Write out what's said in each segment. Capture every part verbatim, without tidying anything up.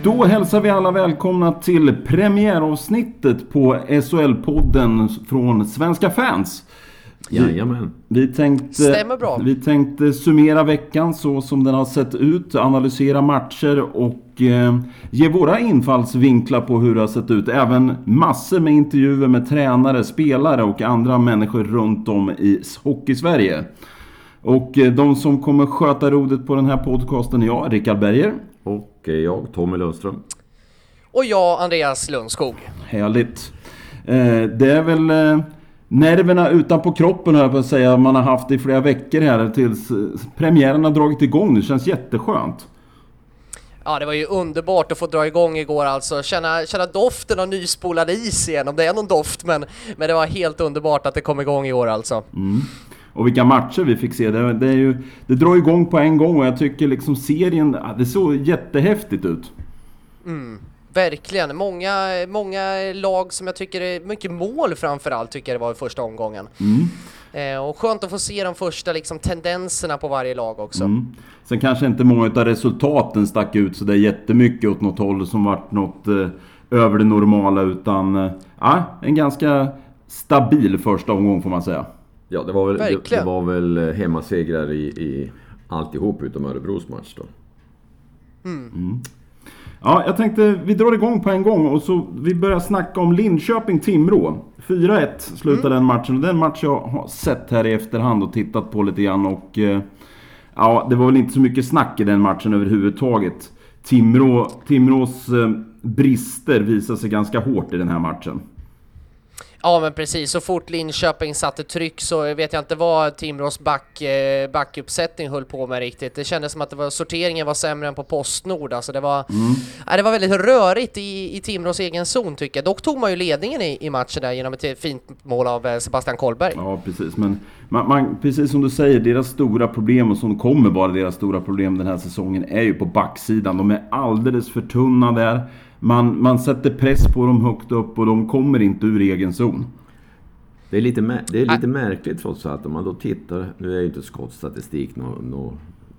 Då hälsar vi alla välkomna till premiäravsnittet på S H L-podden från Svenska fans. Jajamän. Vi tänkte, Stämmer bra. Vi tänkte summera veckan så som den har sett ut, analysera matcher och eh, ge våra infallsvinklar på hur det har sett ut. Även massor med intervjuer med tränare, spelare och andra människor runt om i Hockey-Sverige. Och eh, de som kommer sköta rodet på den här podcasten är jag, Rickard Berger. Och jag, Tommy Lundström. Och jag, Andreas Lundskog. Härligt. Eh, det är väl eh, nerverna utanpå kroppen här, för att säga, man har haft i flera veckor här tills eh, premiären har dragit igång. Det känns jätteskönt. Ja, det var ju underbart att få dra igång igår alltså. Känna, känna doften av nyspolad is igen, om det är någon doft. Men, men det var helt underbart att det kom igång i år alltså. Mm. Och vilka matcher vi fick se. Det, det, är ju, det drar igång på en gång och jag tycker liksom serien, det såg jättehäftigt ut. Mm, verkligen. Många, många lag som jag tycker är mycket mål framförallt tycker jag det var i första omgången. Mm. Eh, och skönt att få se de första liksom, tendenserna på varje lag också. Mm. Sen kanske inte många av resultaten stack ut så det är jättemycket åt något håll som varit något eh, över det normala, utan eh, en ganska stabil första omgång får man säga. Ja, det var väl, det, det var väl hemmasegrar i, i alltihop utom Örebros match då. Mm. Mm. Ja, jag tänkte vi drar igång på en gång och så vi börjar snacka om Linköping-Timrå. fyra ett slutade mm. den matchen och den match jag har sett här i efterhand och tittat på lite grann och eh, ja, det var väl inte så mycket snack i den matchen överhuvudtaget. Timrå, Timrås eh, brister visar sig ganska hårt i den här matchen. Ja, men precis. Så fort Linköping satte tryck så vet jag inte vad Timrås back, backuppsättning höll på med riktigt. Det kändes som att det var, sorteringen var sämre än på Postnord. Alltså det, var, mm. ja, det var väldigt rörigt i, i Timrås egen zon tycker jag. Dock tog man ju ledningen i, i matchen där genom ett fint mål av Sebastian Kollberg. Ja, precis. Men man, man, precis som du säger, deras stora problem och som kommer vara deras stora problem den här säsongen är ju på backsidan. De är alldeles för tunna där. Man, man sätter press på dem högt upp och de kommer inte ur egen zon. Det är lite, det är lite märkligt trots allt om man då tittar, nu är ju inte skottstatistik något nå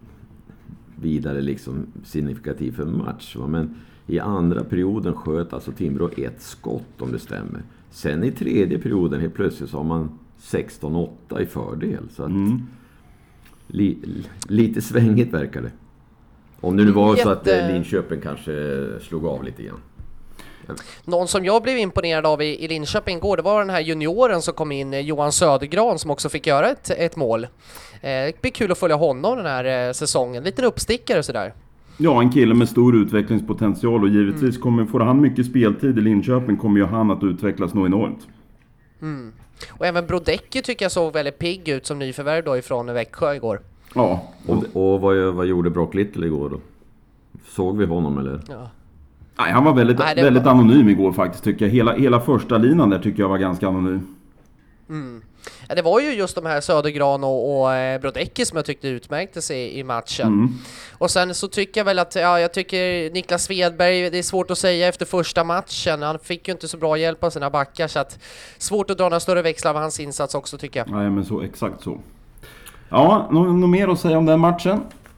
vidare liksom signifikativ för match, men i andra perioden sköt alltså Timrå ett skott om det stämmer. Sen i tredje perioden helt plötsligt så har man sexton åtta i fördel, så att mm. li, lite svängigt verkar det. Om det nu var så att Jätte... Linköping kanske slog av lite grann. Någon som jag blev imponerad av i, i Linköping igår, det var den här junioren som kom in, Johan Södergran, som också fick göra ett, ett mål. Eh, det blir kul att följa honom den här eh, säsongen. Liten uppstickare sådär. Ja, en kille med stor utvecklingspotential och givetvis mm. kommer, får han mycket speltid i Linköping kommer ju han att utvecklas nog enormt. Mm. Och även Brodecki tycker jag såg väldigt pigg ut som nyförvärv då ifrån Växjö igår. Ja. Och, och vad, vad gjorde Brock Little igår då? Såg vi honom eller? Ja. Nej, han var väldigt, Nej, väldigt var... anonym igår faktiskt tycker jag. Hela, hela första linan där tycker jag var ganska anonym. Mm. Ja, det var ju just de här Södergran och, och eh, Brodecki som jag tyckte utmärkte sig i matchen. Mm. Och sen så tycker jag väl att, ja, jag tycker Niklas Svedberg, det är svårt att säga efter första matchen. Han fick ju inte så bra hjälp av sina backar, så att svårt att dra några större växlar av hans insats också tycker jag. Nej, men så, exakt så. Ja, något, något mer att säga om den matchen?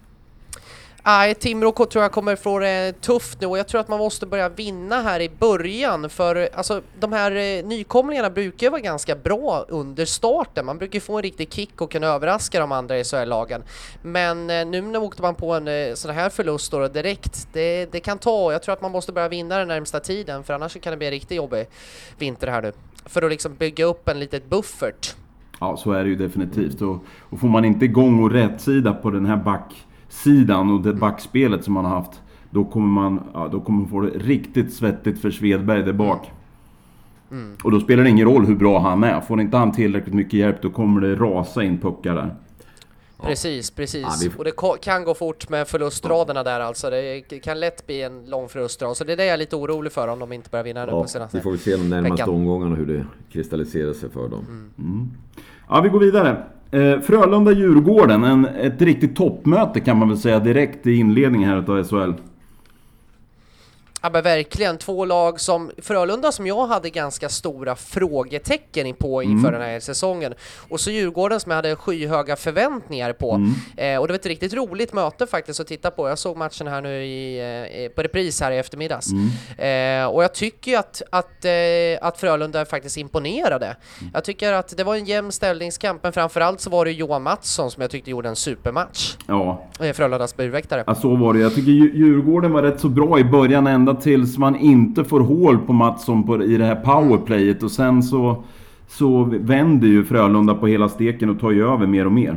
Nej, Timrå tror jag kommer få det tufft nu och jag tror att man måste börja vinna här i början, för alltså, de här nykomlingarna brukar vara ganska bra under starten. Man brukar få en riktig kick och kunna överraska de andra i S H L-lagen. Men nu när åkte man på en sån här förlust då direkt, det, det kan ta. Jag tror att man måste börja vinna den närmsta tiden, för annars kan det bli en riktigt jobbig vinter här nu. För att liksom bygga upp en litet buffert. Ja, så är det ju definitivt. Och, och får man inte igång och rätt sida på den här backsidan och det backspelet som man har haft, då kommer man, ja, då kommer man få det riktigt svettigt för Svedberg där bak. Mm. Och då spelar det ingen roll hur bra han är. Får inte han tillräckligt mycket hjälp, då kommer det rasa in puckar där. Precis, precis. Ja, vi... Och det kan gå fort med förlustraderna där alltså. Det kan lätt bli en lång förlustrad. Så det är det jag är lite orolig för om de inte börjar vinna. Ja, på senaste vi får se de närmaste veckan. omgångarna hur det kristalliserar sig för dem. Mm. Mm. Ja, vi går vidare. Eh, Frölunda-Djurgården, en, ett riktigt toppmöte kan man väl säga direkt i inledningen här av S H L. Ja, men verkligen. Två lag som Frölunda som jag hade ganska stora frågetecken på inför mm. den här säsongen. Och så Djurgården som jag hade skyhöga förväntningar på. Mm. Eh, och det var ett riktigt roligt möte faktiskt att titta på. Jag såg matchen här nu i, eh, på repris här i eftermiddags. Mm. Eh, och jag tycker att, att, eh, att Frölunda faktiskt imponerade. Mm. Jag tycker att det var en jämn ställningskamp, men framförallt så var det Johan Mattsson som jag tyckte gjorde en supermatch. Ja. Frölundas burväktare. Ja, så var det. Jag tycker Djurgården var rätt så bra i början ända tills man inte får hål på Mattsson på, i det här powerplayet, och sen så, så vänder ju Frölunda på hela steken och tar ju över mer och mer.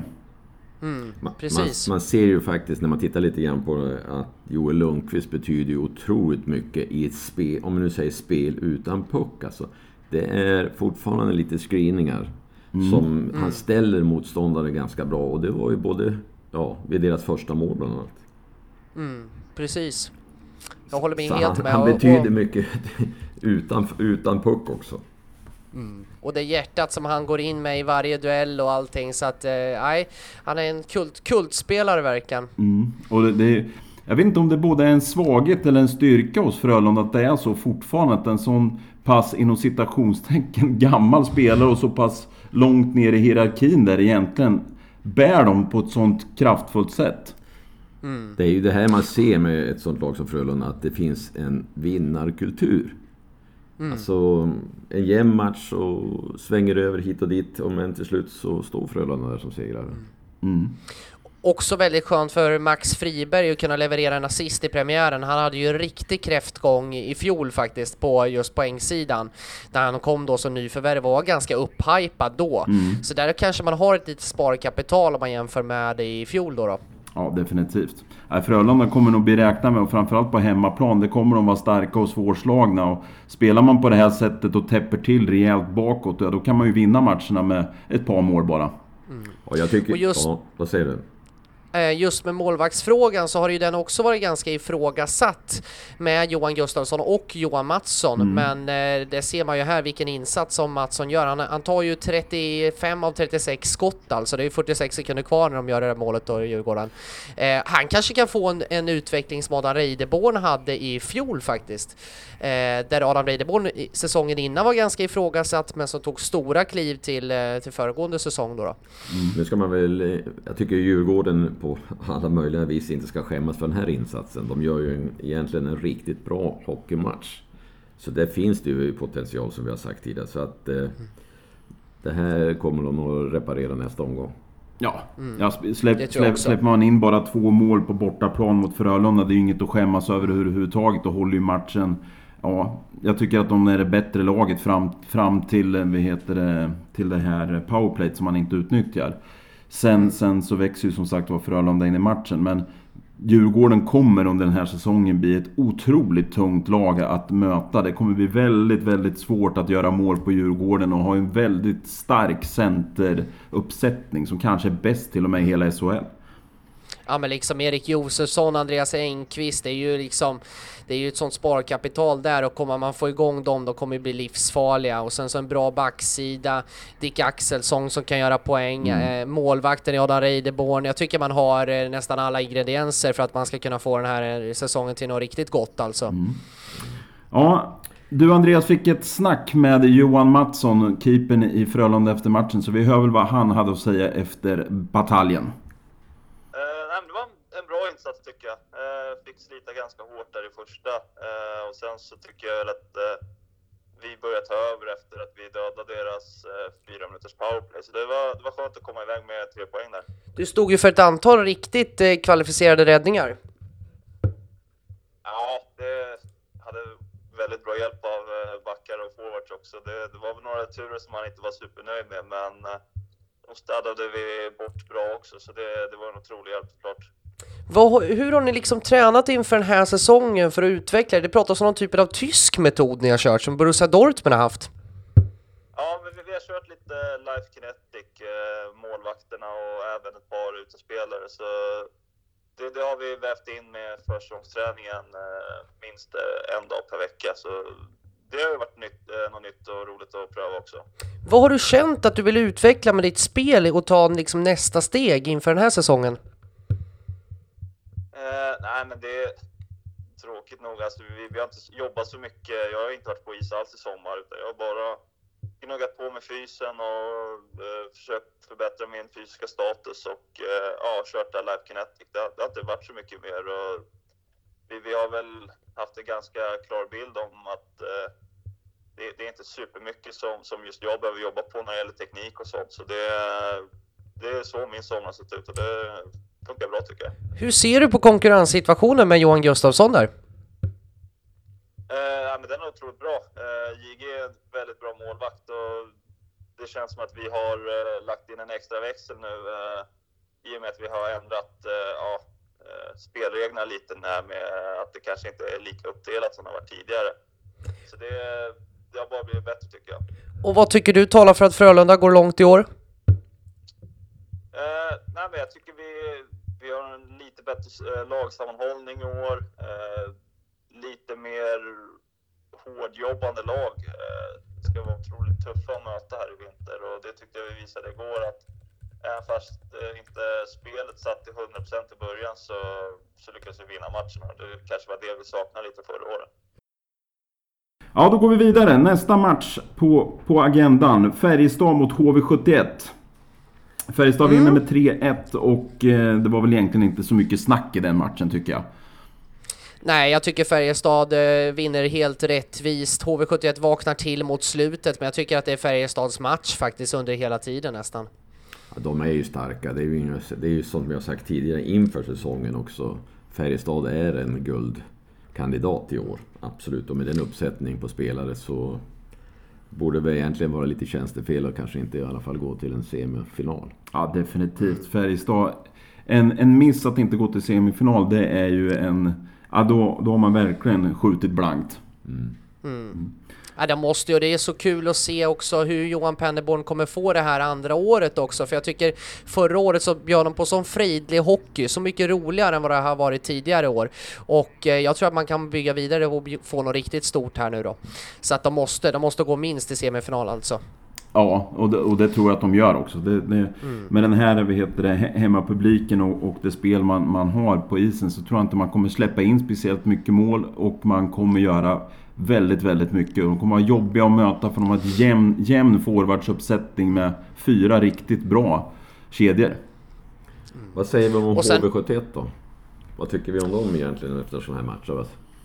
Mm, precis. Man, man ser ju faktiskt när man tittar lite grann på det att Joel Lundqvist betyder ju otroligt mycket i ett spel, om man nu säger spel utan puck alltså. Det är fortfarande lite screeningar mm. som mm. han ställer motståndare ganska bra, och det var ju både ja, vid deras första mål bland annat. Mm, precis. Jag håller med så helt han, med. Han och, betyder och, mycket utan, utan puck också. Mm. Och det hjärtat som han går in med i varje duell och allting, så att nej, eh, han är en kult, kultspelare verkligen. Mm. Och det, det, jag vet inte om det både är en svaghet eller en styrka hos Frölunda att det är så fortfarande, att en sån pass inom citationstecken gammal spelare och så pass långt ner i hierarkin där egentligen bär dem på ett sånt kraftfullt sätt. Mm. Det är ju det här man ser med ett sånt lag som Frölunda, att det finns en vinnarkultur. Mm. Alltså en jämn match och svänger över hit och dit, och men till slut så står Frölunda där som segrare. Mm. Också väldigt skönt för Max Friberg att kunna leverera en assist i premiären. Han hade ju en riktig kräftgång i fjol faktiskt på just poängsidan. När han kom då som nyförvärv och var ganska upphypad då. Mm. Så där kanske man har ett litet sparkapital om man jämför med det i fjol då då. Ja, definitivt. Frölunda kommer nog bli räkna med, och framförallt på hemmaplan, det kommer de vara starka och svårslagna, och spelar man på det här sättet och täpper till rejält bakåt, ja, då kan man ju vinna matcherna med ett par mål bara. Mm. Och jag tycker, och just, ja, vad säger du? Just med målvaktsfrågan så har ju den också varit ganska ifrågasatt med Johan Gustafsson och Johan Mattsson. Mm. Men eh, det ser man ju här vilken insats som Mattsson gör. Han, han tar ju trettiofem av trettiosex skott, alltså det är fyrtiosex sekunder kvar när de gör det här målet då i Djurgården. Eh, han kanske kan få en, en utveckling som Adam Reideborn hade i fjol faktiskt. Eh, där Adam Reideborn säsongen innan var ganska ifrågasatt, men som tog stora kliv till, eh, till föregående säsong då. då. Mm. Nu ska man väl, jag tycker Djurgården på alla möjliga vis inte ska skämmas för den här insatsen. De gör ju en, egentligen en riktigt bra hockeymatch. Så där finns det ju potential som vi har sagt tidigare. Så att eh, det här kommer de att reparera nästa omgång. Ja, mm. ja släpp, släpp, släpper man in bara två mål på bortaplan mot Frölunda, det är ju inget att skämmas över överhuvudtaget, och håller ju matchen. Ja, jag tycker att de är det bättre laget fram, fram till, vad heter det, till det här powerplay som man inte utnyttjar. Sen, sen så växer ju som sagt var Frölunda in i matchen, men Djurgården kommer under den här säsongen bli ett otroligt tungt lag att möta. Det kommer bli väldigt, väldigt svårt att göra mål på Djurgården, och ha en väldigt stark centeruppsättning som kanske är bäst till och med i hela S H L. Ja, men liksom Erik Josefsson, Andreas Engqvist, det är ju liksom det är ju ett sånt sparkapital där, och kommer man få igång dem då kommer det bli livsfarliga. Och sen så en bra backsida, Dick Axelsson som kan göra poäng, mm. eh, målvakten i Adam Reideborn. Jag tycker man har eh, nästan alla ingredienser för att man ska kunna få den här säsongen till något riktigt gott alltså. Mm. Ja, du Andreas fick ett snack med Johan Mattsson, keepern i Frölunda efter matchen, så vi hör väl vad han hade att säga efter bataljen. Bra insats tycker jag. Eh, fick slita ganska hårt där i första. Eh, och sen så tycker jag väl att eh, vi började ta över efter att vi dödade deras eh, fyra minuters powerplay. Så det var, det var skönt att komma iväg med tre poäng där. Du stod ju för ett antal riktigt eh, kvalificerade räddningar. Ja, det hade väldigt bra hjälp av eh, backar och forwards också. Det, det var väl några turer som man inte var supernöjd med, men eh, de städade vi bort bra också. Så det, det var en otrolig hjälp såklart. Vad, hur har ni liksom tränat inför den här säsongen för att utveckla det? Det pratas om någon typ av tysk metod ni har kört som Borussia Dortmund har haft. Ja, men vi, vi har kört lite Life Kinetic, eh, målvakterna och även ett par utespelare. Så det, det har vi vävt in med försäsongsträningen eh, minst en dag per vecka. Så det har ju varit nytt, eh, något nytt och roligt att pröva också. Vad har du känt att du vill utveckla med ditt spel och ta liksom nästa steg inför den här säsongen? Eh, nej, men det tråkigt nog. Alltså, vi, vi har inte jobbat så mycket. Jag har inte varit på is alls i sommar, utan jag har bara gnuggat på med fysen och eh, försökt förbättra min fysiska status och eh, ja, kört där Life Kinetic. Det, det har inte varit så mycket mer. Och vi, vi har väl haft en ganska klar bild om att eh, det, det är inte supermycket som, som just jag behöver jobba på när det gäller teknik och sånt. Så det, det är så min sommar sett ut och det funkar bra tycker jag. Hur ser du på konkurrenssituationen med Johan Gustafsson där? Eh, ja, men den är otroligt bra. Eh, J G är en väldigt bra målvakt och det känns som att vi har eh, lagt in en extra växel nu eh, i och med att vi har ändrat eh, ja, eh, spelreglerna lite här med att det kanske inte är lika uppdelat som det har varit tidigare. Så det, det har bara blivit bättre tycker jag. Och vad tycker du talar för att Frölunda går långt i år? Eh, nej, men jag tycker vi, vi har en lite bättre eh, lagsammanhållning i år. Eh, lite mer hårdjobbande lag. Eh, det ska vara otroligt tuffa att möta här i vinter och det tyckte jag vi visade igår att även fast eh, inte spelet satt till hundra procent i början så, så lyckades vi vinna matchen och det kanske var det vi saknade lite förra året. Ja, då går vi vidare. Nästa match på, på agendan. Färjestad mot H V sjuttioett. Färjestad vinner med tre ett och eh, det var väl egentligen inte så mycket snack i den matchen tycker jag. Nej, jag tycker Färjestad eh, vinner helt rättvist. H V sjuttioett vaknar till mot slutet, men jag tycker att det är Färjestads match faktiskt under hela tiden nästan. Ja, de är ju starka. Det är ju, det är ju som vi har sagt tidigare inför säsongen också. Färjestad är en guldkandidat i år. Absolut. Och med den uppsättning på spelare så borde det egentligen vara lite tjänstefel och kanske inte i alla fall gå till en semifinal. Ja, definitivt. Färjestad, en, en miss att inte gå till semifinal, det är ju en... Ja, då, då har man verkligen skjutit blankt. Mm. Mm. Ja, det måste ju, det är så kul att se också hur Johan Penneborn kommer få det här andra året också, för jag tycker förra året så bjöd de på sån fridlig hockey, så mycket roligare än vad det har varit tidigare år, och eh, jag tror att man kan bygga vidare och få något riktigt stort här nu då, så att de måste, de måste gå minst till semifinal alltså. Ja, och det, och det tror jag att de gör också. Det, det, mm. Med den här vad heter det, hemmapubliken och, och det spel man, man har på isen så tror jag inte man kommer släppa in speciellt mycket mål och man kommer göra väldigt, väldigt mycket. De kommer vara jobbiga att möta för de har ett jämn, jämn forwardsuppsättning med fyra riktigt bra kedjor. Mm. Vad säger vi om sen, H V sjuttioett då? Vad tycker vi om dem egentligen efter sådana här matcher?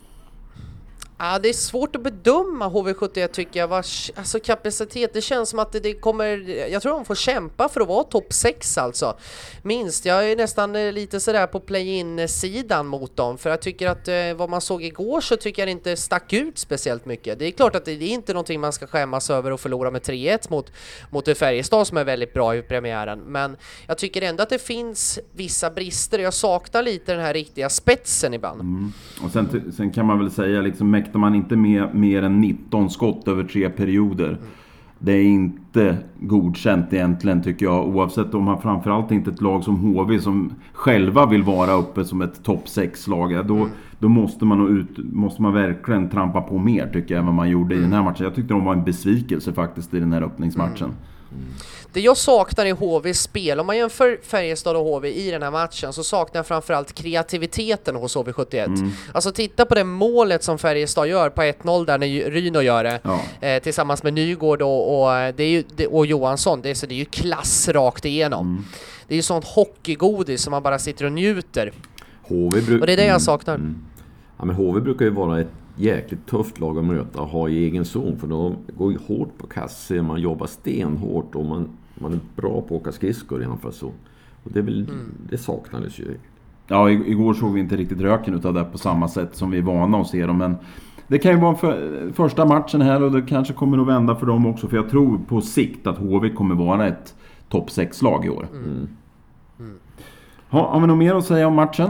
Ja, det är svårt att bedöma H V sjuttioett tycker jag. Vars, alltså kapacitet, det känns som att det, det kommer... Jag tror de får kämpa för att vara topp sex alltså. Minst, jag är nästan lite sådär på play-in-sidan mot dem. För jag tycker att eh, vad man såg igår så tycker jag det inte stack ut speciellt mycket. Det är klart att det, det är inte någonting man ska skämmas över att förlora med tre ett mot, mot det Färjestad som är väldigt bra i premiären. Men jag tycker ändå att det finns vissa brister. Jag saknar lite den här riktiga spetsen ibland. Mm. Och sen, sen kan man väl säga liksom mäktar man inte med mer än nitton skott över tre perioder. Mm. Det är inte godkänt egentligen tycker jag, oavsett om man framförallt inte ett lag som H V som själva vill vara uppe som ett topp sex-lag. Då, mm. då måste man ut, måste man verkligen trampa på mer tycker jag än vad man gjorde mm. i den här matchen. Jag tyckte de var en besvikelse faktiskt i den här öppningsmatchen. Mm. Mm. Det jag saknar i H V:s spel, om man jämför Färjestad och H V i den här matchen, så saknar jag framförallt kreativiteten hos H V sjuttioett. Mm. Alltså titta på det målet som Färjestad gör på ett noll där när Ryno gör det ja. eh, tillsammans med Nygård och, och, det är ju, det, och Johansson. Det är, så det är ju klass rakt igenom. Mm. Det är ju sånt hockeygodis som man bara sitter och njuter. H V bru- och det är det jag saknar. Mm. Ja, men H V brukar ju vara ett jäkligt tufft lag att möta och ha i egen zon, för de går ju hårt på kasse, man jobbar stenhårt och man, man är bra på att åka skridskor i alla fall så. Och det, är väl, mm. det saknades ju. Ja, igår såg vi inte riktigt röken utav det på samma sätt som vi är vana att se dem, men det kan ju vara för, första matchen här och det kanske kommer att vända för dem också, för jag tror på sikt att H V kommer vara ett topp sex-lag i år. Mm. Mm. Ha, har vi något mer att säga om matchen?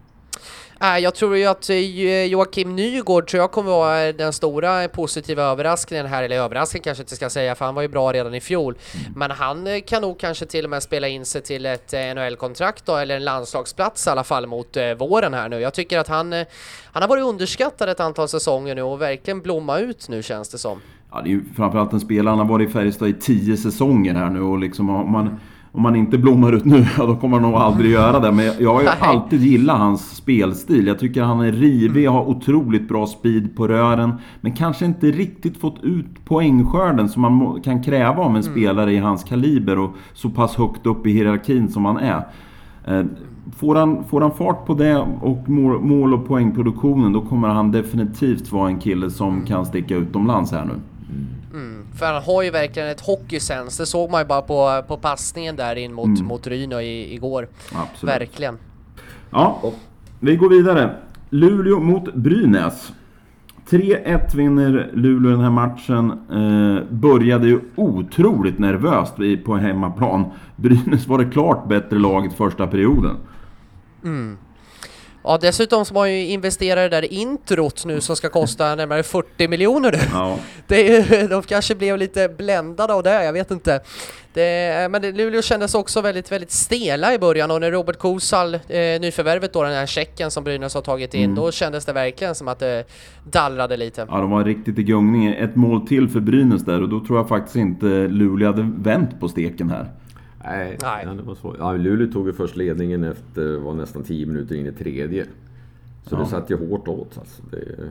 Jag tror ju att Joakim Nygård tror jag kommer vara den stora positiva överraskningen här, eller överraskningen kanske inte ska säga, för han var ju bra redan i fjol. Mm. Men han kan nog kanske till och med spela in sig till ett N H L-kontrakt då, eller en landslagsplats i alla fall mot eh, våren här nu. Jag tycker att han, eh, han har varit underskattad ett antal säsonger nu och verkligen blomma ut nu, känns det som. Ja, det är ju framförallt en spelare, han har varit i Färjestad i tio säsonger här nu och liksom om man, om man inte blommar ut nu, ja, då kommer han nog aldrig göra det. Men jag, jag har ju alltid gillat hans spelstil. Jag tycker han är rivig, har otroligt bra speed på rören. Men kanske inte riktigt fått ut poängskörden som man må, kan kräva av en spelare i hans kaliber och så pass högt upp i hierarkin som han är. Eh, får, han, får han fart på det och mål, mål- och poängproduktionen, då kommer han definitivt vara en kille som kan sticka utomlands här nu. Mm, för han har ju verkligen ett hockeysens. Det såg man ju bara på, på passningen där in mot, mm. mot Rynö i, igår. Absolut. Verkligen. Ja, vi går vidare. Luleå mot Brynäs. tre ett vinner Luleå den här matchen. Eh, började ju otroligt nervöst på hemmaplan. Brynäs var det klart bättre laget första perioden. Mm. Ja, dessutom så var ju investerare där introt nu som ska kosta närmare fyrtio miljoner. Ja. Det är, de kanske blev lite bländade av det, jag vet inte. Det, men det, Luleå kändes också väldigt, väldigt stela i början, och när Robert Kosal, eh, nyförvärvet då, den här checken som Brynäs har tagit in, mm. då kändes det verkligen som att det dallrade lite. Ja, de var riktigt i gungning. Ett mål till för Brynäs där, och då tror jag faktiskt inte Luleå hade vänt på steken här. Nej, Nej. Ja, det var svårt. Ja, Luleå tog ju först ledningen efter var nästan tio minuter in i tredje. Så ja. Det satt ju hårt åt. Alltså. Det... Mm.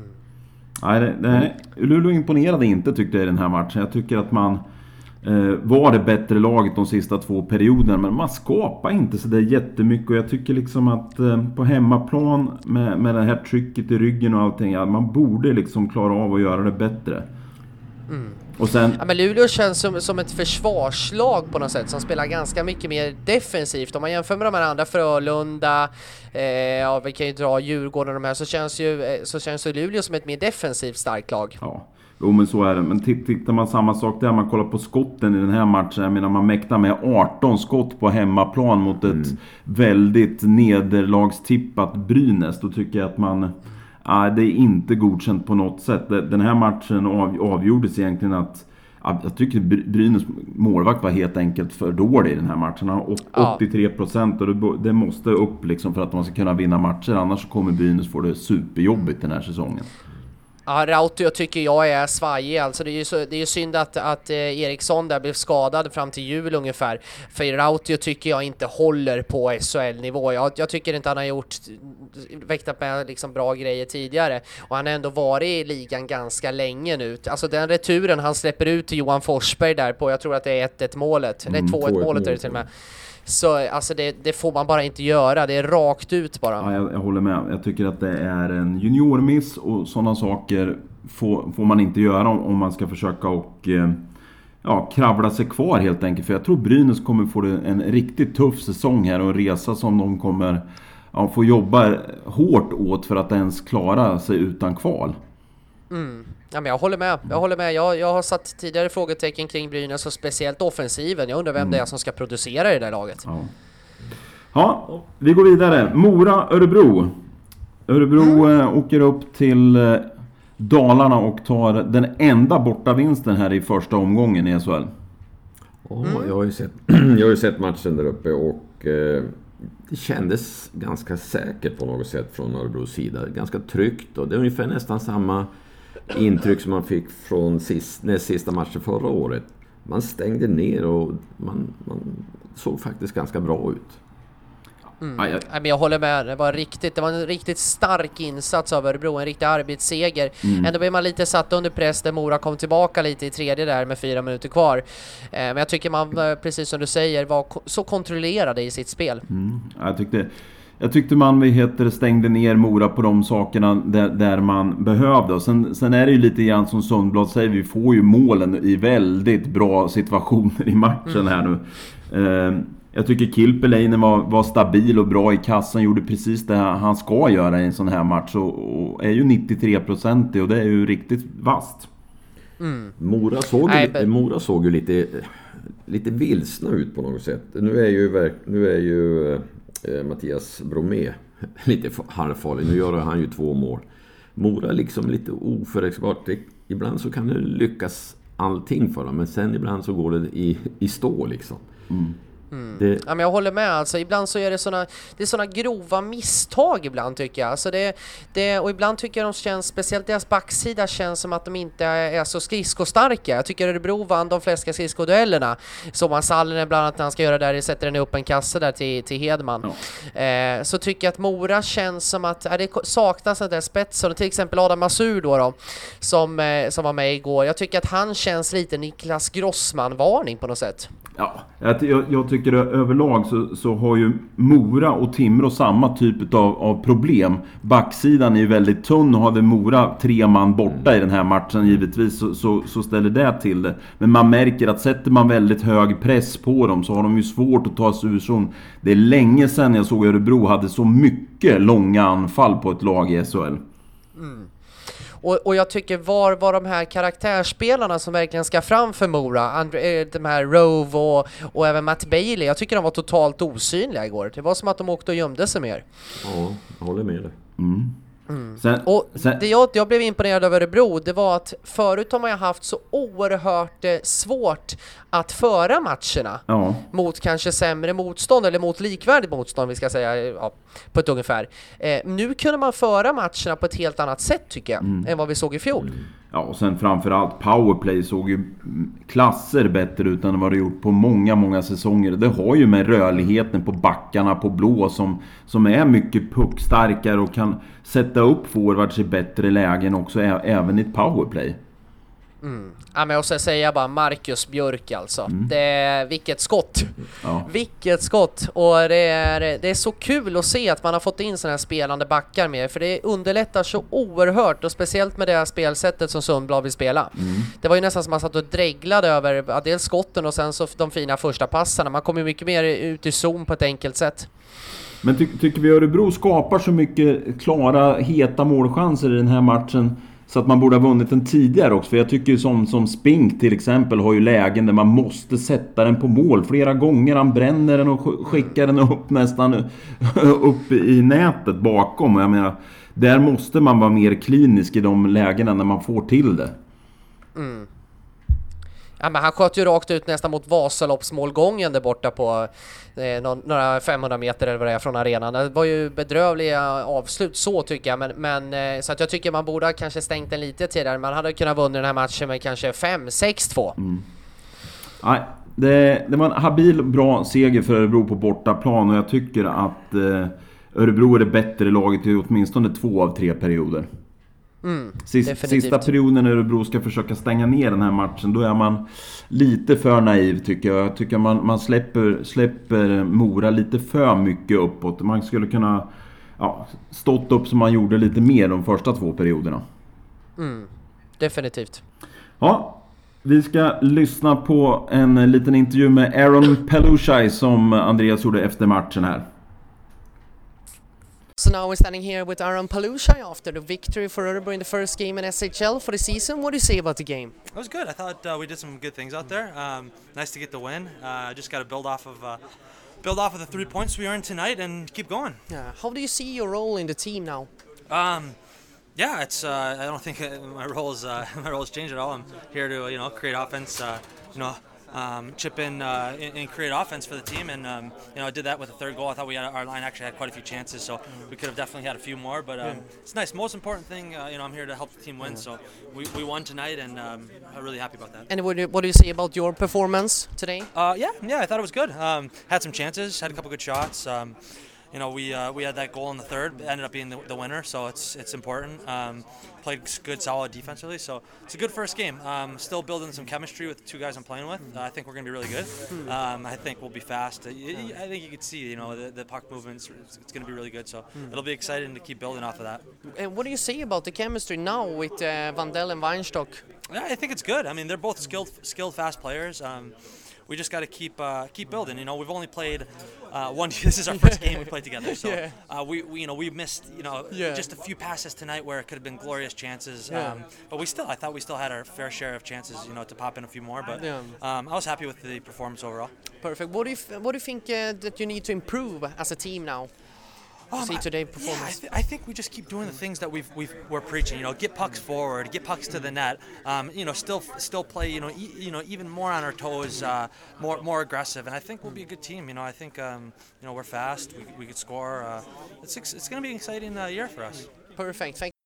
Nej, det, det, Luleå imponerade inte, tyckte jag, i den här matchen. Jag tycker att man eh, var det bättre laget de sista två perioderna, men man skapar inte så där jättemycket. Och jag tycker liksom att eh, på hemmaplan med, med det här trycket i ryggen och allting, ja, man borde liksom klara av att göra det bättre. Mm. Och sen... ja, men Luleå känns som, som ett försvarslag på något sätt, som spelar ganska mycket mer defensivt. Om man jämför med de här andra, Frölunda, eh, ja, vi kan ju dra Djurgården och de här, så känns ju, så känns ju Luleå som ett mer defensivt starkt lag. Ja, jo, men så är det. Men tittar man samma sak där, man kollar på skotten i den här matchen. Jag menar, man mäktar med arton skott på hemmaplan mot ett mm. väldigt nederlagstippat Brynäs. Då tycker jag att man... Ja, det är inte godkänt på något sätt. Den här matchen av, avgjordes egentligen att... Jag tycker Brynäs målvakt var helt enkelt för dålig i den här matchen. Han har åttiotre procent, och det, det måste upp liksom för att man ska kunna vinna matcher. Annars kommer Brynäs få det superjobbigt den här säsongen. Ja, Rautio tycker jag är svajig. Alltså det är ju, så, det är ju synd att, att eh, Eriksson där blev skadad fram till jul ungefär. För Rautio tycker jag inte håller på S H L-nivå. Jag, jag tycker inte han har gjort väktat med liksom bra grejer tidigare. Och han har ändå varit i ligan ganska länge nu. Alltså den returen han släpper ut till Johan Forsberg där på, jag tror att det är ett ett målet. Eller mm, två ett målet är det till och med. Så alltså det, det får man bara inte göra. Det är rakt ut bara. Ja, jag, jag håller med. Jag tycker att det är en juniormiss, och sådana saker får, får man inte göra om, om man ska försöka och eh, ja, kravla sig kvar helt enkelt. För jag tror Brynäs kommer få en riktigt tuff säsong här, och en resa som de kommer ja, få jobba hårt åt för att ens klara sig utan kval. Mm. Ja, men jag håller med. Jag håller med. Jag, jag har satt tidigare frågetecken kring Brynäs, och speciellt offensiven. Jag undrar vem mm. det är som ska producera i det där laget. Ja, ja, vi går vidare. Mora, Örebro. Örebro mm. äh, åker upp till äh, Dalarna och tar den enda bortavinsten här i första omgången i S H L. Oh, mm. jag, har ju sett, jag har ju sett matchen där uppe, och eh, det kändes ganska säkert på något sätt från Örebros sida. Ganska tryggt, och det är ungefär nästan samma intryck som man fick från sist, näst sista matchen förra året. Man stängde ner, och man, man såg faktiskt ganska bra ut. Mm. Aj, aj. Nej, men jag håller med. Det var, riktigt, det var en riktigt stark insats av Örebro, en riktig arbetsseger. Mm. Ändå blev man lite satt under press där Mora kom tillbaka lite i tredje där med fyra minuter kvar. Eh, men jag tycker man, precis som du säger, var ko- så kontrollerade i sitt spel. Mm. Jag tyckte... Jag tyckte man vi heter, stängde ner Mora på de sakerna där, där man behövde. Och sen, sen är det ju lite grann som Sundblad säger, vi får ju målen i väldigt bra situationer i matchen mm. här nu. Eh, jag tycker Kilpeläinen var, var stabil och bra i kassan, gjorde precis det han ska göra i en sån här match. Och, och är ju nittiotre procent, och det är ju riktigt vasst. Mm. Mora, såg ju, Nej, Mora såg ju lite, lite vilsna ut på något sätt. Nu är ju... Nu är ju Mattias Bromé lite halvfarlig. Nu gör han ju två mål. Mora liksom lite oförutsägbart. Ibland så kan det lyckas allting för dem, men sen ibland så går det i, i stå liksom. Mm. Mm. Det... Ja, men jag håller med, alltså ibland så är det såna, det är såna grova misstag ibland tycker jag, alltså det, det, och ibland tycker jag de känns, speciellt deras backsida känns som att de inte är så skridskostarka. Jag tycker Örebro vann de flesta skridskoduellerna, som man Sallinen bland annat när han ska göra där, sätter den upp en kasse där till, till Hedman. Ja. Eh, så tycker jag att Mora känns som att äh, det saknas den där spetsen, och till exempel Adam Masur då, då som, eh, som var med igår. Jag tycker att han känns lite Niklas Grossman-varning på något sätt. Ja, jag, jag tycker överlag så, så har ju Mora och Timrå samma typ av, av problem. Backsidan är ju väldigt tunn, och hade Mora tre man borta i den här matchen givetvis så, så, så ställer det till det. Men man märker att sätter man väldigt hög press på dem så har de ju svårt att ta sig ur zon. Det är länge sedan jag såg Örebro hade så mycket långa anfall på ett lag i S H L. Mm. Och, och jag tycker var, var de här karaktärsspelarna som verkligen ska fram för Mora, André, de här Rove och, och även Matt Bailey, jag tycker de var totalt osynliga igår. Det var som att de åkte och gömde sig mer. Ja, jag håller med dig. Mm. Mm. Sen, och sen... det jag, jag blev imponerad över Örebro, det var att förut har man ju haft så oerhört eh, svårt att föra matcherna ja. mot kanske sämre motstånd eller mot likvärdigt motstånd, vi ska säga, ja, på ett ungefär. Eh, nu kunde man föra matcherna på ett helt annat sätt tycker jag, mm. än vad vi såg i fjol. Ja, och sen framförallt powerplay såg ju klasser bättre ut än vad det gjort på många, många säsonger. Det har ju med rörligheten på backarna på blå som, som är mycket puckstarkare och kan sätta upp forwards i bättre lägen också, ä- även i ett powerplay. Mm. Ja, men och så säger jag bara Marcus Björk alltså. Mm. Det är, vilket skott. Ja. Vilket skott. Och det är, det är så kul att se att man har fått in såna här spelande backar med. För det underlättar så oerhört. Och speciellt med det här spelsättet som Sundblad vill spela. Mm. Det var ju nästan som man satt och dreglade över ja, dels skotten och sen så de fina första passarna. Man kommer ju mycket mer ut i zon på ett enkelt sätt. Men ty- tycker vi Örebro skapar så mycket klara, heta målchanser i den här matchen så att man borde ha vunnit den tidigare också? För jag tycker ju som, som Spink till exempel har ju lägen där man måste sätta den på mål flera gånger. Han bränner den och skickar den upp nästan upp i nätet bakom. Jag menar, där måste man vara mer klinisk i de lägena när man får till det. Mm. Ja, men han sköt ju rakt ut nästan mot Vasaloppsmålgången där borta på eh, några femhundra meter eller vad det är från arenan. Det var ju bedrövliga avslut så tycker jag, men, men eh, så att jag tycker man borde ha kanske stängt den lite tidigare. Man hade kunnat vinna den här matchen med kanske fem sex två. Mm. Nej, det, det var en habil bra seger för Örebro på bortaplan, och jag tycker att eh, Örebro är det bättre laget i åtminstone två av tre perioder. Mm, Sist, sista perioden när Örebro ska försöka stänga ner den här matchen, då är man lite för naiv tycker jag. Jag tycker man, man släpper, släpper Mora lite för mycket uppåt. Man skulle kunna ja, stått upp som man gjorde lite mer de första två perioderna. Mm, definitivt. Ja, vi ska lyssna på en liten intervju med Aaron Pelushai som Andreas gjorde efter matchen här. So now we're standing here with Aaron Pelushai after the victory for Örebro in the first game in S H L for the season. What do you say about the game? It was good. I thought uh, we did some good things out there. Um, nice to get the win. Uh, just got to build off of uh, build off of the three points we earned tonight and keep going. Yeah. How do you see your role in the team now? Um, yeah, it's. Uh, I don't think my role is uh, my role has changed at all. I'm here to you know create offense. Uh, you know. Um, chip in uh, and create offense for the team, and um, you know I did that with the third goal. I thought we had our line actually had quite a few chances, so we could have definitely had a few more. But um, yeah. It's nice. Most important thing, uh, you know, I'm here to help the team win. So we, we won tonight, and um, I'm really happy about that. And what do, what do you say about your performance today? Uh, yeah, yeah, I thought it was good. Um, had some chances, had a couple good shots. Um, you know, we uh, we had that goal in the third, ended up being the, the winner, so it's it's important. Um, played good, solid defensively, so it's a good first game. Um, still building some chemistry with the two guys I'm playing with. Uh, I think we're going to be really good. Um, I think we'll be fast. I, I think you can see, you know, the, the puck movements. It's, it's going to be really good, so it'll be exciting to keep building off of that. And what do you say about the chemistry now with uh, Vandell and Weinstock? Yeah, I think it's good. I mean, they're both skilled, skilled, fast players. Um, we just got to keep uh, keep building. You know, we've only played uh, one. This is our first game we played together, so yeah. uh, we, we you know we missed you know yeah. just a few passes tonight where it could have been glorious chances. Yeah. Um, but we still, I thought we still had our fair share of chances, you know, to pop in a few more. But yeah. um, I was happy with the performance overall. Perfect. What do you f- what do you think uh, that you need to improve as a team now? Um, see today performance? Yeah, I, th- I think we just keep doing the things that we've we've we're preaching. You know, get pucks forward, get pucks to the net. Um, you know, still still play. You know, e- you know, even more on our toes, uh, more more aggressive. And I think we'll be a good team. You know, I think um, you know we're fast. We we could score. Uh, it's ex- it's going to be an exciting uh, year for us. Perfect. Thank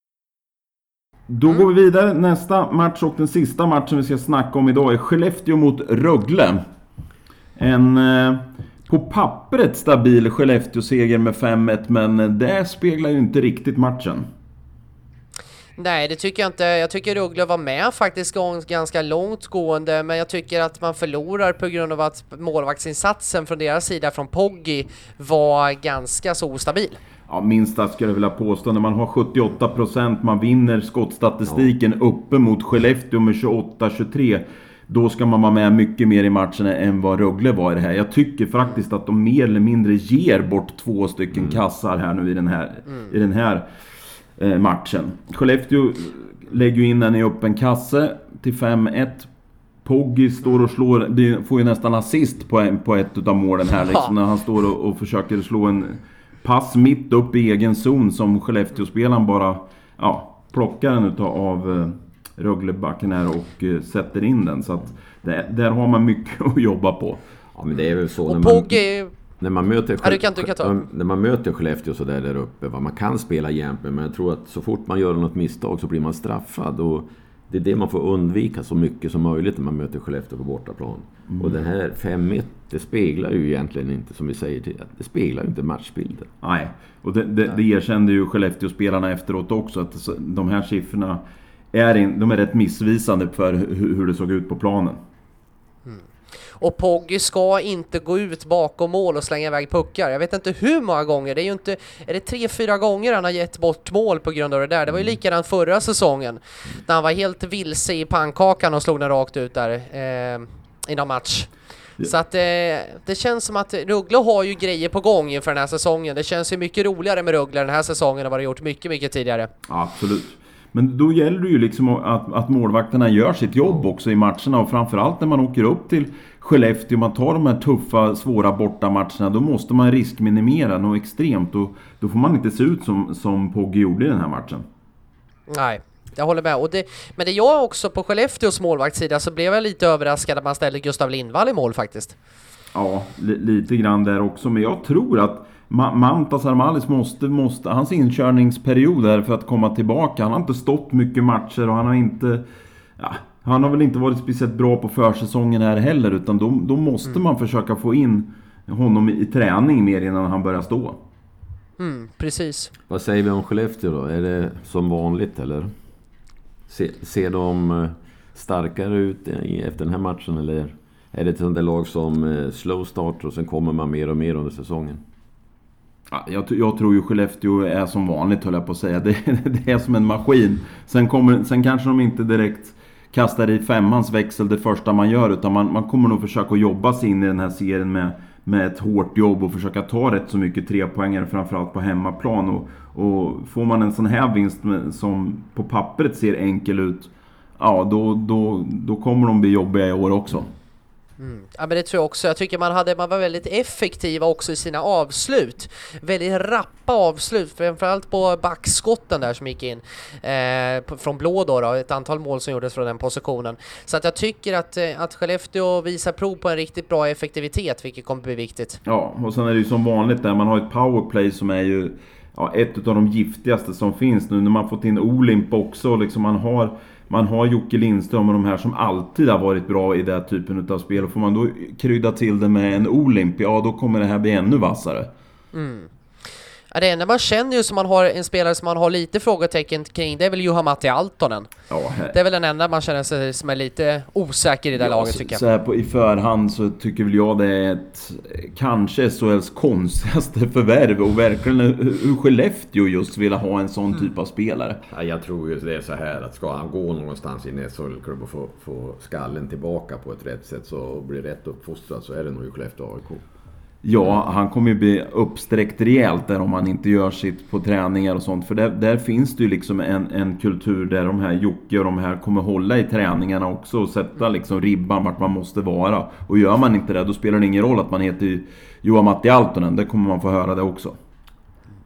Då går vi vidare. Nästa match och den sista matchen vi ska snacka om idag är Skellefteå mot Rögle. En eh, på pappret stabil Skellefteå-seger med fem ett, men det speglar ju inte riktigt matchen. Nej, det tycker jag inte. Jag tycker Rögle var med faktiskt ganska långt gående, men jag tycker att man förlorar på grund av att målvaktsinsatsen från deras sida, från Poggi, var ganska så ostabil. Ja, minst att skulle jag vilja påstå. När man har sjuttioåtta procent, man vinner skottstatistiken ja. uppe mot Skellefteå med tjugoåtta tjugotre. Då ska man vara med mycket mer i matchen än vad Rögle var i det här. Jag tycker faktiskt att de mer eller mindre ger bort två stycken mm. kassar här nu i den här, mm. i den här eh, matchen. Skellefteå lägger ju in den i öppen kasse till fem ett. Poggi står och slår, får ju nästan assist på, en, på ett av målen här liksom, när han står och, och försöker slå en pass mitt upp i egen zon som Skellefteå-spelaren bara ja, plockar den utav av eh, Röglebacken här och eh, sätter in den. Så att det, där har man mycket att jobba på. Ja, men det är väl så och när Poggi... man, när man möter ja, du kan, du kan ta. när man möter Skellefteå så där, där uppe, va? Man kan spela jämnt, men jag tror att så fort man gör något misstag så blir man straffad, och det är det man får undvika så mycket som möjligt när man möter Skellefteå på bortaplan. Mm. Och den här fem ett, det speglar ju egentligen inte, som vi säger till, det speglar ju inte matchbilden. Nej, och det, det, det erkände ju Skellefteå-spelarna efteråt också, att de här siffrorna är, in, de är rätt missvisande för hur, hur det såg ut på planen. Mm. Och Poggi ska inte gå ut bakom mål och slänga iväg puckar. Jag vet inte hur många gånger. Det är ju inte, är det tre, fyra gånger han har gett bort mål på grund av det där. Det var ju likadant förra säsongen. När han var helt vilse i pannkakan och slog den rakt ut där eh, i någon match. Ja. Så att eh, det känns som att Rögle har ju grejer på gång inför den här säsongen. Det känns ju mycket roligare med Rögle den här säsongen än vad det gjort mycket, mycket tidigare. Absolut. Men då gäller det ju liksom att, att målvakterna gör sitt jobb också i matcherna, och framförallt när man åker upp till Skellefteå, man tar de här tuffa, svåra bortamatcherna, då måste man riskminimera något extremt, och då får man inte se ut som, som Poggi gjorde i den här matchen. Nej, jag håller med. Och det, men det jag också på Skellefteås målvaktssida, så blev jag lite överraskad att man ställde Gustav Lindvall i mål faktiskt. Ja, li, lite grann där också, men jag tror att Ma- Mantas Armalis måste, måste, hans inkörningsperiod är för att komma tillbaka. Han har inte stått mycket matcher, och han har inte, ja, han har väl inte varit speciellt bra på försäsongen här heller, utan då, då måste mm. man försöka få in honom i, i träning mer innan han börjar stå. Mm, precis. Vad säger vi om Skellefteå då? Är det som vanligt, eller Se, ser de starkare ut i, efter den här matchen, eller är det ett sånt där lag som slow start och sen kommer man mer och mer under säsongen? Ja, jag, jag tror ju Skellefteå är som vanligt, höll jag på att säga. Det, det är som en maskin. Sen, kommer, sen kanske de inte direkt kastar i femmans växel det första man gör, utan man, man kommer nog försöka jobba sig in i den här serien med, med ett hårt jobb och försöka ta rätt så mycket trepoängare, framförallt på hemmaplan. Och, och får man en sån här vinst med, som på pappret ser enkel ut, ja, då, då, då kommer de bli jobbiga i år också. Mm. Ja, men det tror jag också. Jag tycker man, hade, man var väldigt effektiva också i sina avslut. Väldigt rappa avslut, framförallt på backskotten där som gick in eh, från blå då, då. Ett antal mål som gjordes från den positionen. Så att jag tycker att, att Skellefteå visar prov på en riktigt bra effektivitet, vilket kommer bli viktigt. Ja, och sen är det ju som vanligt där man har ett powerplay som är ju ja, ett av de giftigaste som finns nu. När man fått in Olimp också, liksom man har Man har Jocke Lindström och de här som alltid har varit bra i den typen av spel. Och får man då krydda till det med en Olimp, ja, då kommer det här bli ännu vassare. Mm. Ja, det enda man känner ju som man har en spelare som man har lite frågetecken kring, det är väl Juha-Matti Aaltonen. Ja, det är väl den enda man känner sig som är lite osäker i det ja, laget, tycker jag. Så här på, i förhand så tycker väl jag det är ett kanske S H L:s konstigaste förvärv, och verkligen hur Skellefteå just vill ha en sån mm. typ av spelare. Ja, jag tror ju det är så här att ska han gå någonstans i en S H L-klubb och få, få skallen tillbaka på ett rätt sätt, så blir rätt uppfostrad, så är det nog ju Skellefteå A I K. Ja, han kommer ju bli uppsträckt rejält där om han inte gör sitt på träningar och sånt. För där, där finns det ju liksom en, en kultur där de här Jocke och de här kommer hålla i träningarna också och sätta liksom ribban vart man måste vara. Och gör man inte det, då spelar det ingen roll att man heter Juha-Matti Aaltonen. Det kommer man få höra det också.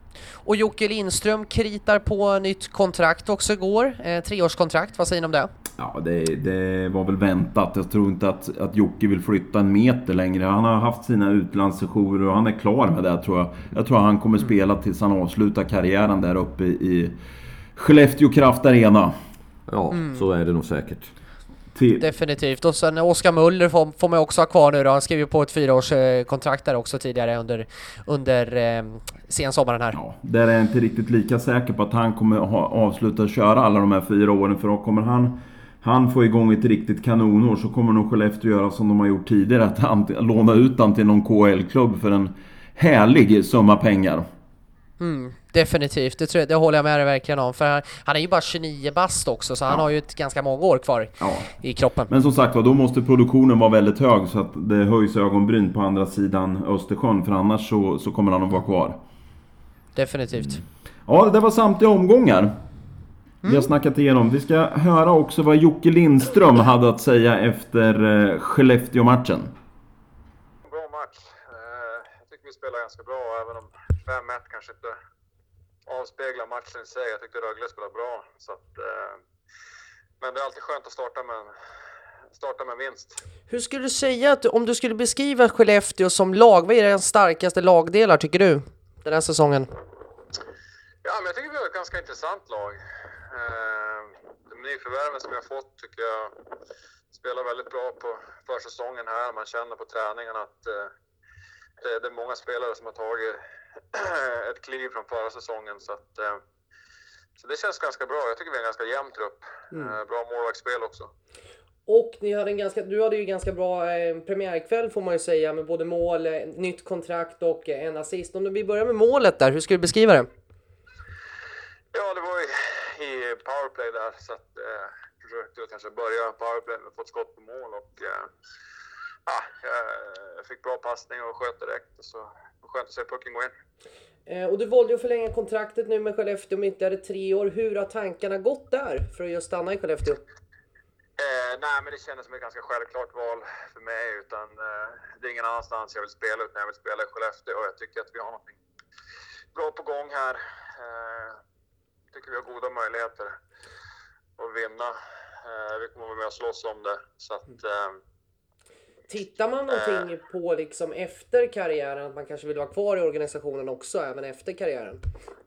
Och Jocke Lindström kritar på nytt kontrakt också igår. Eh, treårskontrakt, vad säger ni om det? Ja, det, det var väl väntat. Jag tror inte att, att Jocke vill flytta en meter längre. Han har haft sina utlandssessioner och han är klar med det, tror jag. Jag tror att han kommer spela tills han avslutar karriären där uppe i Skellefteå Kraft Arena. Ja, mm. så är det nog säkert. Till. Definitivt. Och sen Oskar Muller får, får man också ha kvar nu då. Han skrev ju på ett fyraårskontrakt där också tidigare under, under eh, sensommaren här. Ja, där är jag inte riktigt lika säker på att han kommer ha, avsluta köra alla de här fyra åren. För då kommer han, han få igång ett riktigt kanonår, så kommer nog Skellefteå göra som de har gjort tidigare. Att han, låna ut han till någon K L-klubb för en härlig summa pengar. Mm, definitivt, det, tror jag, det håller jag med dig verkligen om. För han, han är ju bara tjugonio bast också, så han ja. har ju ett ganska många år kvar ja. i kroppen. Men som sagt, då måste produktionen vara väldigt hög, så att det höjs ögonbryn på andra sidan Östersjön. För annars så, så kommer han att vara kvar. Definitivt. Mm. Ja, det där var samtliga omgångar. Mm. Vi har snackat igenom. Vi ska höra också vad Jocke Lindström hade att säga efter eh, Skellefteå-matchen. Bra match. Eh, jag tycker vi spelar ganska bra, även om fem ett kanske inte avspeglar matchen i sig. Jag tyckte Rögle spelade bra. Så att, eh, men det är alltid skönt att starta med, starta med vinst. Hur skulle du säga att om du skulle beskriva Skellefteå som lag, vad är de starkaste lagdelar tycker du den här säsongen? Ja, men jag tycker vi har ett ganska intressant lag. Eh, de nyförvärven som vi har fått tycker jag spelar väldigt bra på försäsongen här. Man känner på träningen att eh, det, det är många spelare som har tagit ett kliv från förra säsongen. Så, att, eh, så det känns ganska bra. Jag tycker vi är en ganska jämn trupp. Mm. Eh, bra målvaktsspel också. Och ni hade en ganska, du hade ju ganska bra eh, premiärkväll får man ju säga, med både mål, eh, nytt kontrakt och eh, en assist. Om vi börjar med målet där, hur ska du beskriva det? Ja, det var ju i powerplay där, så att eh, försökte jag kanske börja powerplay med fått skott på mål och eh, ja, jag fick bra passning och sköt direkt, så skönt att se pucken gå in. Eh, och du valde ju att förlänga kontraktet nu med Skellefteå om ytterligare tre år. Hur har tankarna gått där för att just stanna i Skellefteå? Eh, nej, men det kändes som ett ganska självklart val för mig, utan eh, det är ingen annanstans jag vill spela, utan jag vill spela i Skellefteå, och jag tycker att vi har något bra på gång här. Eh, jag tycker vi har goda möjligheter att vinna. Eh, vi kommer vara med och slåss om det, så att... Eh, Tittar man någonting eh, på liksom efter karriären, att man kanske vill vara kvar i organisationen också, även efter karriären?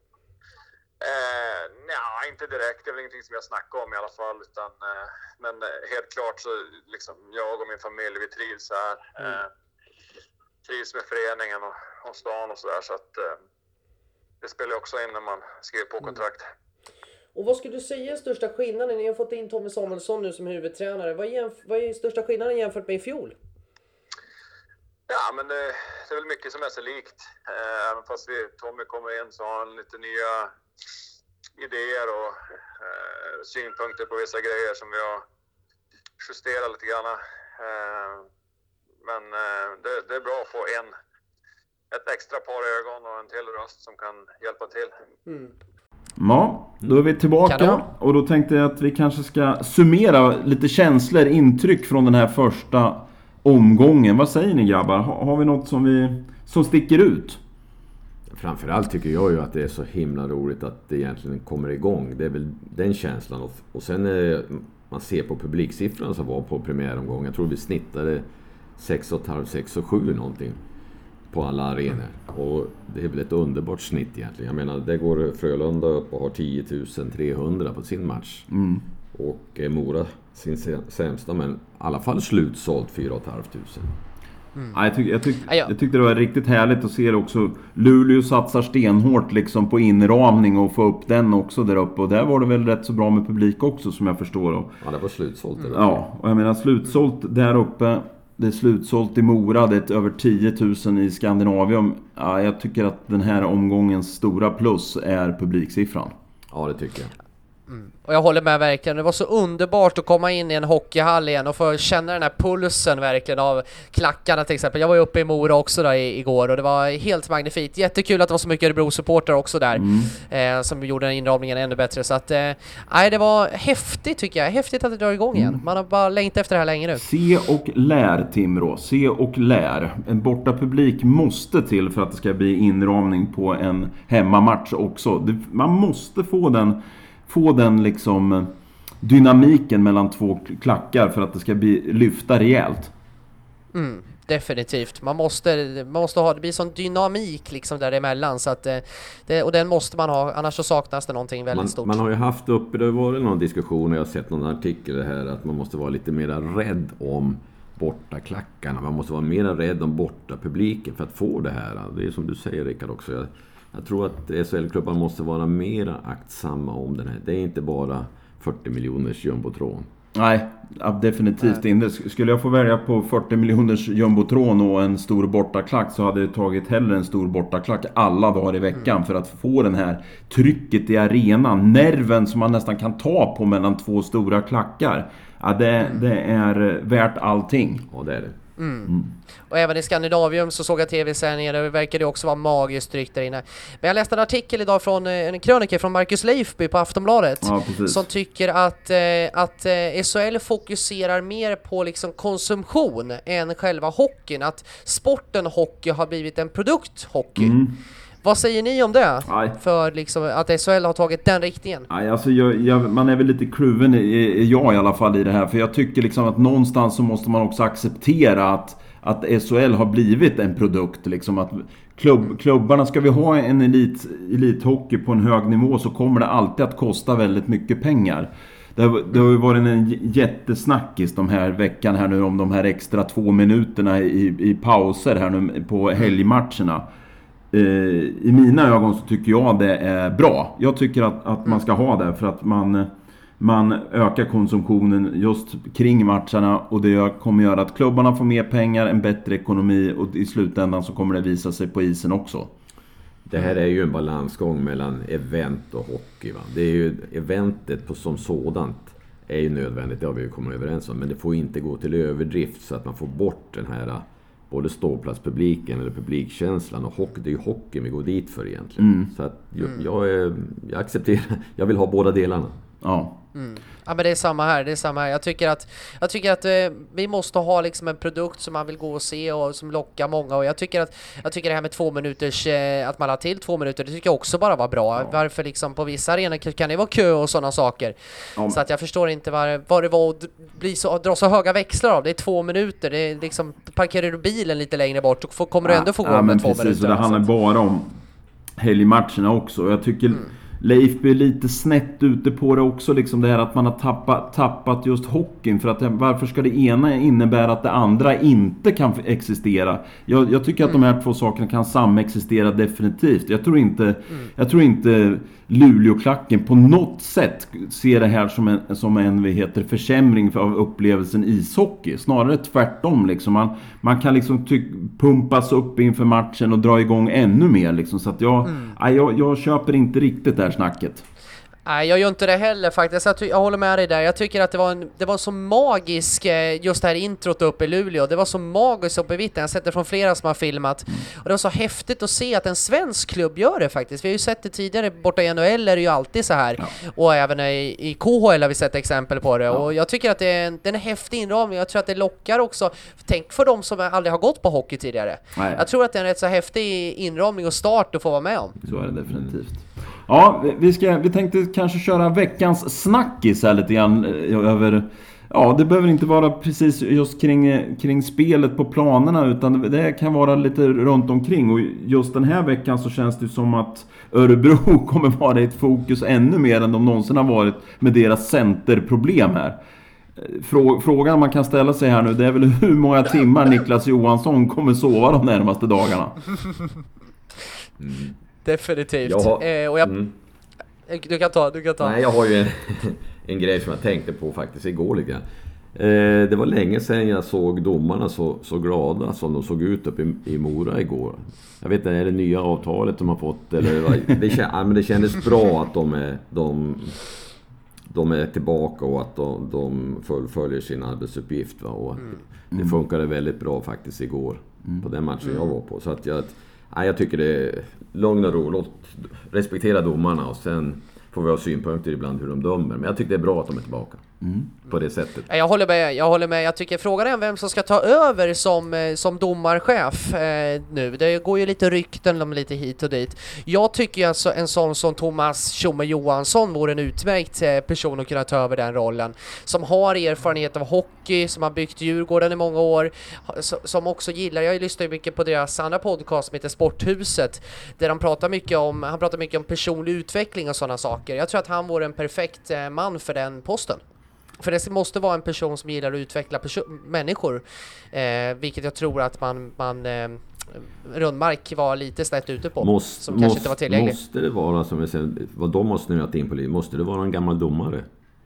Eh, nej, inte direkt. Det är väl ingenting som jag snackar om i alla fall. Utan, eh, men helt klart så liksom, jag och min familj, vi trivs här. Mm. Eh, trivs med föreningen och, och stan och sådär. Så att eh, det spelar också in när man skriver på kontrakt. Mm. Och vad skulle du säga är största skillnaden? Ni har fått in Tommy Samuelsson nu som huvudtränare. Vad är, vad är största skillnaden jämfört med i fjol? Ja, men det, det är väl mycket som är så likt. Eh, även fast vi, Tommy kommer in så har han lite nya idéer och eh, synpunkter på vissa grejer som vi har justerat lite grann. Eh, men eh, det, det är bra att få en, ett extra par ögon och en till röst som kan hjälpa till. Mm. Ja, då är vi tillbaka. Kanon. Och då tänkte jag att vi kanske ska summera lite känslor, intryck från den här första omgången. Vad säger ni grabbar? Har, har vi något som, vi, som sticker ut? Framförallt tycker jag ju att det är så himla roligt att det egentligen kommer igång. Det är väl den känslan. Och, och sen är, man ser på publiksiffrorna som var på premiäromgången. Jag tror vi snittade sex och ett halvt, sex och sju någonting på alla arenor. Och det är väl ett underbart snitt egentligen. Jag menar, det går Frölunda upp och har tio tusen trehundra på sin match. Mm. Och eh, Mora sin sämsta, men i alla fall slutsålt fyra och ett halvt tusen. Mm. Ja, jag, tyck, jag, tyck, jag tyckte det var riktigt härligt att se det också. Luleå satsar stenhårt liksom på inramning och få upp den också där uppe. Och där var det väl rätt så bra med publik också som jag förstår. Och, ja, det var slutsålt. Mm. Ja, och jag menar slutsålt där uppe. Det är slutsålt i Mora. Det är över tio tusen i Skandinavium. Ja, jag tycker att den här omgångens stora plus är publiksiffran. Ja, det tycker jag. Mm. Och jag håller med verkligen. Det var så underbart att komma in i en hockeyhall igen och få känna den här pulsen verkligen av klackarna till exempel. Jag var ju uppe i Mora också där i, igår och det var helt magnifikt. Jättekul att det var så mycket Örebro-supporter också där mm. eh, som gjorde den inramningen ännu bättre. Så att, eh, det var häftigt tycker jag. Häftigt att det drar igång igen. Man har bara längtat efter det här länge nu. Se och lär, Timrå. Se och lär. En borta publik måste till för att det ska bli inramning på en hemmamatch också. Det, man måste få den få den liksom dynamiken mellan två klackar för att det ska bli lyfta rejält. Mm, definitivt. Man måste, man måste ha, det blir sån dynamik liksom däremellan så att det, och den måste man ha, annars så saknas det någonting väldigt man, stort. Man har ju haft uppe, det har varit någon diskussion, jag har sett någon artikel det här att man måste vara lite mer rädd om borta klackarna. Man måste vara mer rädd om borta publiken för att få det här. Det är som du säger Rickard också. Jag, jag tror att S H L-klubbar måste vara mer aktsamma om den här. Det är inte bara fyrtio miljoners jumbotron. Nej, definitivt inte. Skulle jag få välja på fyrtio miljoners jumbotron och en stor bortaklack så hade jag tagit hellre en stor bortaklack alla dagar i veckan mm. för att få den här trycket i arenan. Nerven som man nästan kan ta på mellan två stora klackar. Ja, det, mm. det är värt allting. Ja, det är det. Mm. Mm. Och även i Skandinavium så såg jag tv-sändningar där det verkade också vara magiskt tryck där inne. Men jag läste en artikel idag från en krönika från Marcus Leifby på Aftonbladet ja, som tycker att, eh, att eh, S H L fokuserar mer på liksom konsumtion än själva hockeyn. Att sporten hockey har blivit en produkthockey. Mm. Vad säger ni om det? Nej. För liksom att S H L har tagit den riktningen? Nej, alltså jag, jag, man är väl lite kluven, jag i alla fall, i det här. För jag tycker liksom att någonstans så måste man också acceptera att, att S H L har blivit en produkt. Liksom att klubb, klubbarna, ska vi ha en elit, elithockey på en hög nivå så kommer det alltid att kosta väldigt mycket pengar. Det har, det har ju varit en jättesnackis de här veckan här nu om de här extra två minuterna i, i pauser här nu på helgmatcherna. I mina ögon så tycker jag det är bra. Jag tycker att, att man ska ha det för att man, man ökar konsumtionen just kring matcherna och det kommer göra att klubbarna får mer pengar, en bättre ekonomi och i slutändan så kommer det visa sig på isen också. Det här är ju en balansgång mellan event och hockey. Va? Det är ju eventet på som sådant är ju nödvändigt, det har vi ju kommit överens om, men det får inte gå till överdrift så att man får bort den här både ståplatspubliken eller publikkänslan och hockey, det är ju hockey vi går dit för egentligen. Mm. Så att jag, jag, är, jag accepterar, jag vill ha båda delarna. Ja. Mm. Ja men det är samma här, det är samma här. Jag tycker att, jag tycker att eh, vi måste ha liksom en produkt som man vill gå och se och som lockar många och jag tycker att jag tycker det här med två minuters eh, att man har till två minuter, det tycker jag också bara var bra. Ja. Varför liksom på vissa arenor kan det vara kö och sådana saker. Ja. Så att jag förstår inte vad, vad det var att bli så, att dra så höga växlar av. Det är två minuter, det är liksom parkerar du bilen lite längre bort och får, kommer ja. du ändå få gå ja, med två precis, minuter. Det handlar bara om helgmatcherna också. Jag tycker mm. Leif blir lite snett ute på det också, liksom det här att man har tappat, tappat just hockeyn. För att varför ska det ena innebära att det andra inte kan existera? Jag, jag tycker att de här två sakerna kan samexistera definitivt. Jag tror inte, mm. jag tror inte Luleå-klacken på något sätt ser det här som en, som en vad heter, försämring av upplevelsen ishockey. Snarare tvärtom. Liksom. Man, man kan liksom ty- pumpas upp inför matchen och dra igång ännu mer. Liksom. Så att jag, mm. nej, jag, jag köper inte riktigt det här snacket. Nej, jag gör inte det heller faktiskt. Jag, ty- jag håller med dig där. Jag tycker att det var, en, det var så magisk, just det här introt uppe i Luleå. Det var så magiskt uppe i Vitten. Jag har sett det från flera som har filmat. Mm. Och det var så häftigt att se att en svensk klubb gör det faktiskt. Vi har ju sett det tidigare. Borta i N H L är det ju alltid så här. Ja. Och även i, i K H L har vi sett exempel på det. Ja. Och jag tycker att det är en, det är en häftig inramning. Jag tror att det lockar också. Tänk för dem som aldrig har gått på hockey tidigare. Nej. Jag tror att det är en rätt så häftig inramning och start att få vara med om. Så är det definitivt. Ja, vi, ska, vi tänkte kanske köra veckans snackis här lite grann över... Ja, det behöver inte vara precis just kring, kring spelet på planerna utan det kan vara lite runt omkring. Och just den här veckan så känns det som att Örebro kommer vara i ett fokus ännu mer än de någonsin har varit med deras centerproblem här. Frågan man kan ställa sig här nu, det är väl hur många timmar Niklas Johansson kommer sova de närmaste dagarna? Mm. Definitivt. Jag har, eh, och jag, mm. du kan ta, du kan ta. Nej, jag har ju en, en grej som jag tänkte på faktiskt igår lite grann. Eh, det var länge sedan jag såg domarna så, så glada som de såg ut upp i, i Mora igår. Jag vet inte, är det nya avtalet de har fått? Eller, det, känd, ja, men det kändes bra att de, är, de de är tillbaka och att de, de fullföljer sin arbetsuppgift. Va? Och Mm. det funkade väldigt bra faktiskt igår mm. på den matchen jag var på. Så att jag, nej, jag tycker det är lugn och ro. Låt respektera domarna och sen får vi ha synpunkter ibland hur de dömer. Men jag tycker det är bra att de är tillbaka. Mm. På det sättet. Jag håller med, jag håller med. Jag tycker frågan är vem som ska ta över som, som domarchef eh, nu. Det går ju lite rykten om lite hit och dit. Jag tycker alltså en sån som Thomas Tjomme Johansson vore en utmärkt eh, person att kunna ta över den rollen. Som har erfarenhet av hockey, som har byggt Djurgården i många år. Som också gillar, jag lyssnar ju mycket på deras andra podcast som heter Sporthuset. Där de pratar mycket om, han pratar mycket om personlig utveckling och sådana saker. Jag tror att han vore en perfekt eh, man för den posten. För det måste vara en person som gillar att utveckla perso- människor. Eh, vilket jag tror att man, man eh, Rundmark var lite snett ute på. Måste, som måste, kanske inte var tillgänglig. Måste det vara, som jag säger, vad de har snöat in på liv, måste det vara en gammal domare?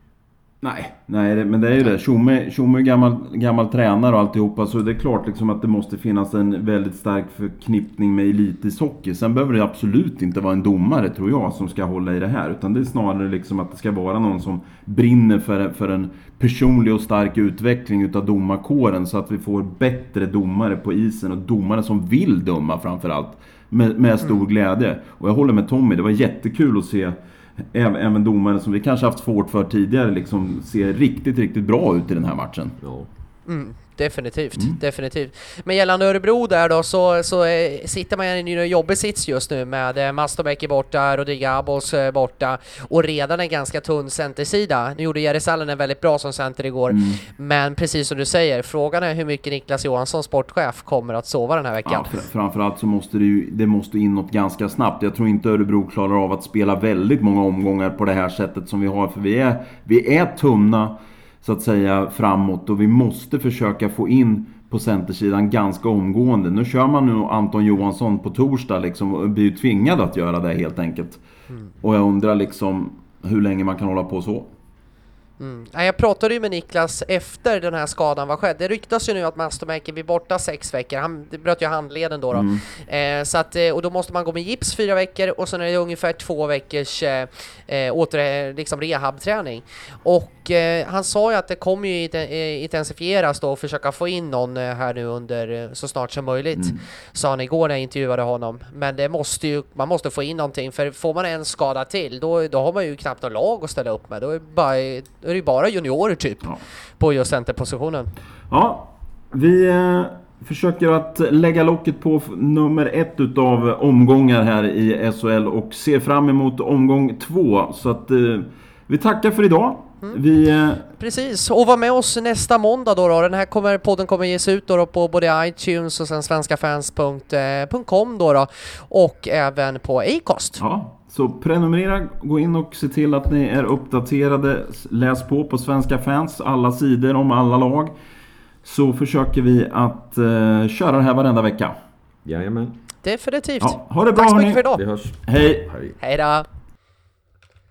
Nej, nej det, men det är ju det. Tjomme, Tjomme är gammal, gammal tränare och alltihopa. Så det är klart liksom att det måste finnas en väldigt stark förknippning med elitishockey. Sen behöver det absolut inte vara en domare, tror jag, som ska hålla i det här. Utan det är snarare liksom att det ska vara någon som brinner för, för en personlig och stark utveckling utav domarkåren. Så att vi får bättre domare på isen och domare som vill döma framförallt. Med, med stor mm. glädje. Och jag håller med Tommy, det var jättekul att se även domare som vi kanske haft svårt för tidigare liksom ser riktigt, riktigt bra ut i den här matchen. Ja. Mm, definitivt, Mm. definitivt. Men gällande Örebro där då så, så eh, sitter man i en jobbig sits just nu med eh, Mastomäki borta, Rodrigo Abos eh, borta och redan en ganska tunn centersida. Nu gjorde Jere Salonen väldigt bra som center igår, mm. men precis som du säger, frågan är hur mycket Niklas Johansson, sportchef, kommer att sova den här veckan. Ja, fr- framförallt så måste det ju det måste in något ganska snabbt. Jag tror inte Örebro klarar av att spela väldigt många omgångar på det här sättet som vi har, för vi är, vi är tunna så att säga framåt och vi måste försöka få in på centersidan ganska omgående. Nu kör man nu Anton Johansson på torsdag liksom och blir tvingad att göra det helt enkelt. Mm. Och jag undrar liksom hur länge man kan hålla på så. Mm. Jag pratade ju med Niklas efter den här skadan var skedd. Det ryktas ju nu att Mastomäki blir borta sex veckor. Han bröt ju handleden då. då. Mm. Eh, så att, och då måste man gå med gips fyra veckor och sen är det ungefär två veckors eh, åter, liksom rehabträning. Och eh, han sa ju att det kommer ju intensifieras då och försöka få in någon här nu under så snart som möjligt. Mm. Sa han igår när jag intervjuade honom. Men det måste ju, man måste få in någonting, för får man en skada till då, då har man ju knappt någon lag att ställa upp med. Då är det bara, då är det bara juniorer typ ja. På just centerpositionen. Ja, vi eh, försöker att lägga locket på nummer ett utav omgångar här i S H L och ser fram emot omgång två. Så att eh, vi tackar för idag. Mm. Vi, eh... Precis, och var med oss nästa måndag då, då. Den här kommer, podden kommer ges ut då, då på både iTunes och sen svenskafans punkt com då, då och även på Acast. Ja. Så prenumerera, gå in och se till att ni är uppdaterade. Läs på på Svenska Fans, alla sidor om alla lag. Så försöker vi att uh, köra det här varenda vecka. Jajamän. Definitivt. Ja, ha det bra. Tack så hörni. mycket för idag. Vi hörs. Hej. Hej. Hej då.